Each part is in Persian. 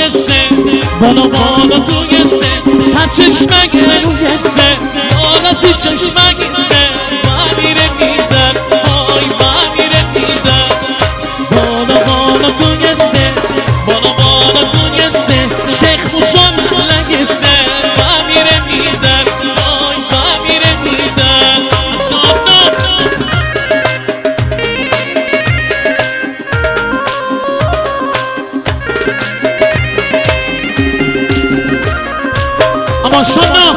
روی سه بالا بالا توی سه سر چشمک روی سه بالا سی چشمک سه و میره میدن آی و میره میدن بالا بالا توی سه بالا بالا توی سه شیخ موسا ملنگ سه و میره میدن آی و میره میدن اما شنا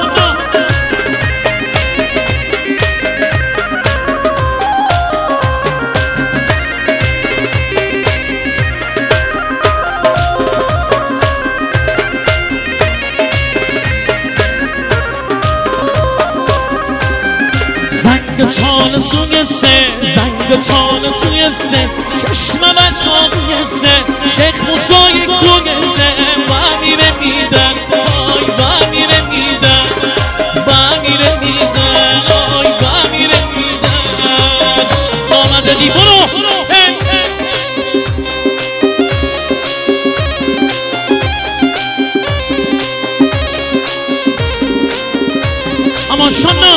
زنگ چال سوی سه زنگ چال سوی سه چشم بچه سه شیخ موسای کوی سه و میره میدن آی و میره میدن و میره میدن آی و میره میدن آمده دی برو اما شنا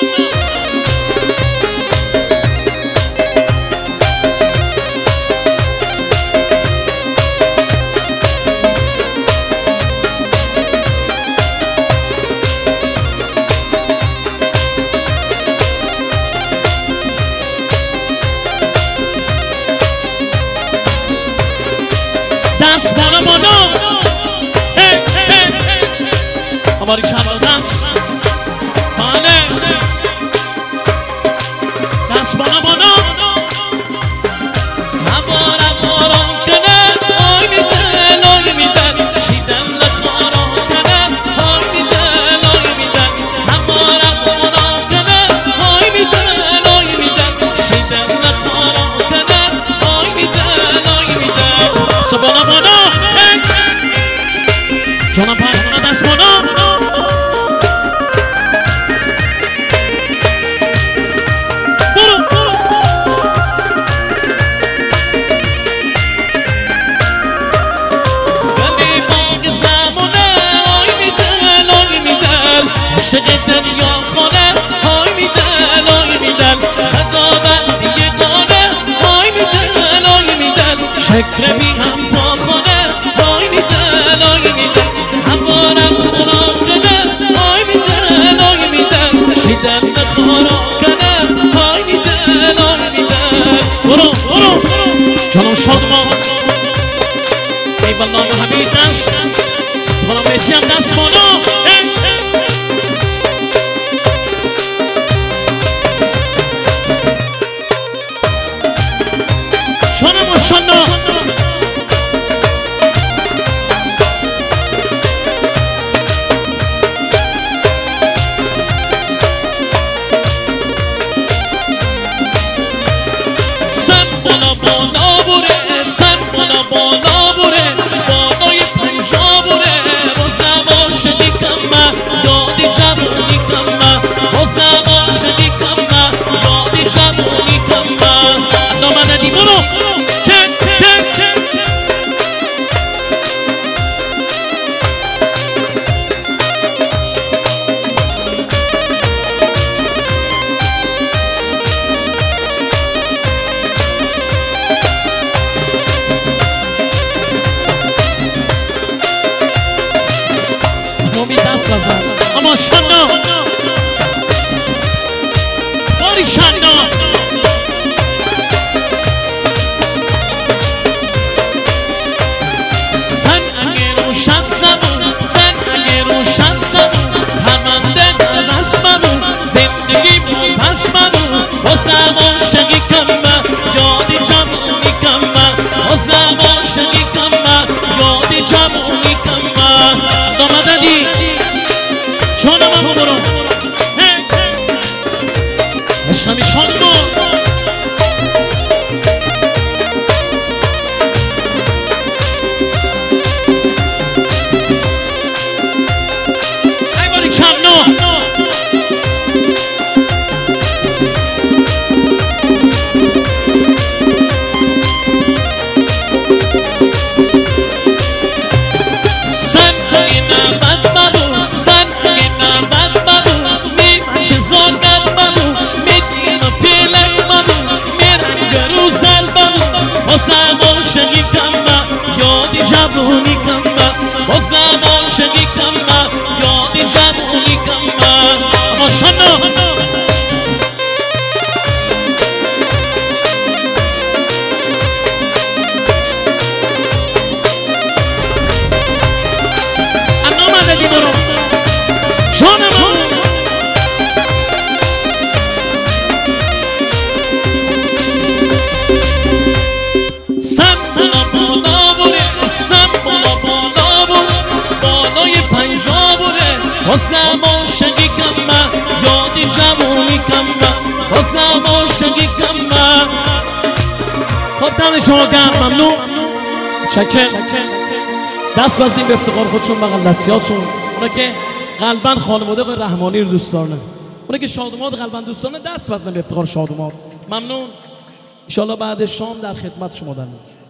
دست بالا بالا آماری کلا دست بله دست بالا بالا نبارم آرام کنه آی میدن آی میدن شیدم لکارام کنه آی میدن آی میدن نبارم آرام کنه آی میدن آی میدن شیدم لکارام کنه آی میدن آی میدن سبالا بالا جانم پرمانه دست بالا عاشق دریا خانه های میدن های میدن خداوند یگانه های میدن های میدن شکر بی هم تا خانه های میدن های میدن هموارم خورا کنه های میدن های میدن شیدن نخورا کنه های میدن های میدن برو برو جانم شادمان ای والله همین دست حالا بیتی هم دست بالا شنا سر بالا بالا بره سر بالا بالا بره بالای پنجا بره بازم عاشقی کمه یادی جوانی کمه بازم عاشقی کمه یادی جوانی کمه نامده دی برو اما شنا باری شنا زن اگه روش هستمون زن اگه روش هستمون همنده نمس منون زندگی مون پس منون بازم عاشقی کمه یادی جمعونی کمه بازم عاشقی کمه یادی جمعونی کمه دامده دی جانم هم برو عشقمی شانگو بازم عاشقی کم من یادی جوانی کم من بازم عاشقی کم من خب دم شما گرم ممنون شکر دست بزنیم به افتخار خودشون بغل دستیاتشون اونا که قلباً خانواده آقای رحمانی رو دوست دارن اونا که شادومات قلباً دوست دارن دست بزنیم به افتخار شادومات ممنون انشالله بعد شام در خدمت شما در